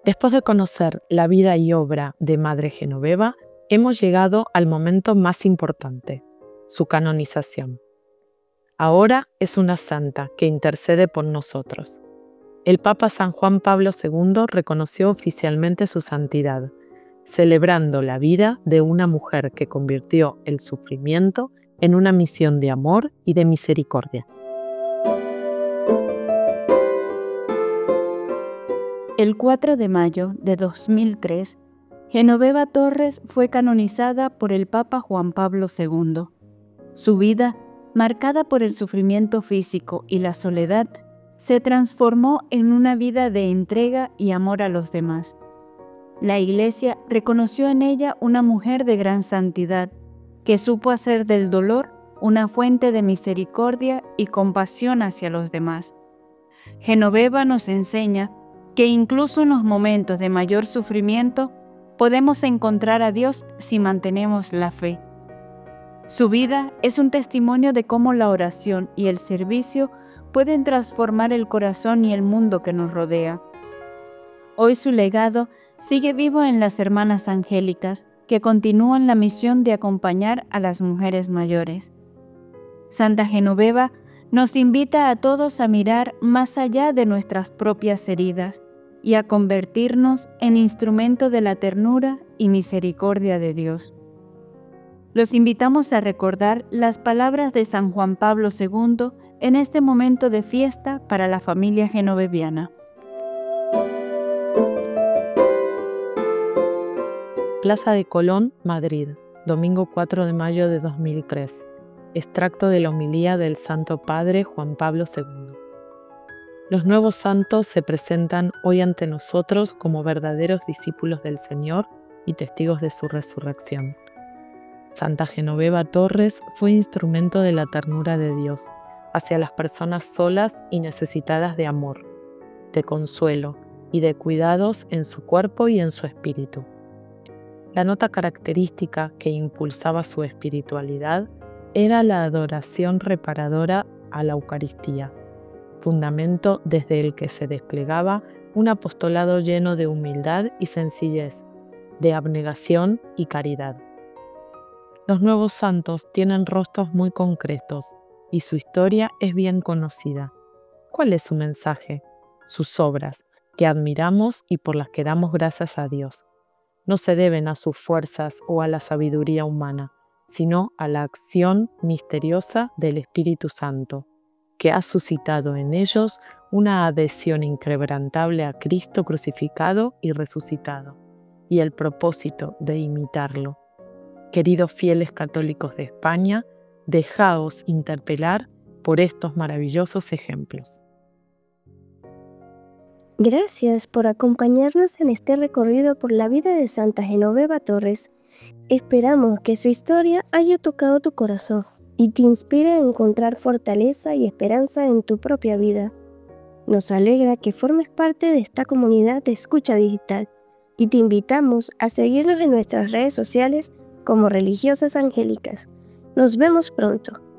Después de conocer la vida y obra de Madre Genoveva, hemos llegado al momento más importante, su canonización. Ahora es una santa que intercede por nosotros. El Papa San Juan Pablo II reconoció oficialmente su santidad, celebrando la vida de una mujer que convirtió el sufrimiento en una misión de amor y de misericordia. El 4 de mayo de 2003, Genoveva Torres fue canonizada por el Papa Juan Pablo II. Su vida, marcada por el sufrimiento físico y la soledad, se transformó en una vida de entrega y amor a los demás. La Iglesia reconoció en ella una mujer de gran santidad, que supo hacer del dolor una fuente de misericordia y compasión hacia los demás. Genoveva nos enseña que incluso en los momentos de mayor sufrimiento podemos encontrar a Dios si mantenemos la fe. Su vida es un testimonio de cómo la oración y el servicio pueden transformar el corazón y el mundo que nos rodea. Hoy su legado sigue vivo en las hermanas angélicas que continúan la misión de acompañar a las mujeres mayores. Santa Genoveva nos invita a todos a mirar más allá de nuestras propias heridas y a convertirnos en instrumento de la ternura y misericordia de Dios. Los invitamos a recordar las palabras de San Juan Pablo II en este momento de fiesta para la familia genoveviana. Plaza de Colón, Madrid, domingo 4 de mayo de 2003. Extracto de la homilía del Santo Padre Juan Pablo II. Los nuevos santos se presentan hoy ante nosotros como verdaderos discípulos del Señor y testigos de su resurrección. Santa Genoveva Torres fue instrumento de la ternura de Dios hacia las personas solas y necesitadas de amor, de consuelo y de cuidados en su cuerpo y en su espíritu. La nota característica que impulsaba su espiritualidad era la adoración reparadora a la Eucaristía, fundamento desde el que se desplegaba un apostolado lleno de humildad y sencillez, de abnegación y caridad. Los nuevos santos tienen rostros muy concretos y su historia es bien conocida. ¿Cuál es su mensaje? Sus obras, que admiramos y por las que damos gracias a Dios, no se deben a sus fuerzas o a la sabiduría humana, sino a la acción misteriosa del Espíritu Santo, que ha suscitado en ellos una adhesión inquebrantable a Cristo crucificado y resucitado, y el propósito de imitarlo. Queridos fieles católicos de España, dejaos interpelar por estos maravillosos ejemplos. Gracias por acompañarnos en este recorrido por la vida de Santa Genoveva Torres. Esperamos que su historia haya tocado tu corazón y te inspire a encontrar fortaleza y esperanza en tu propia vida. Nos alegra que formes parte de esta comunidad de escucha digital y te invitamos a seguirnos en nuestras redes sociales como Religiosas Angélicas. Nos vemos pronto.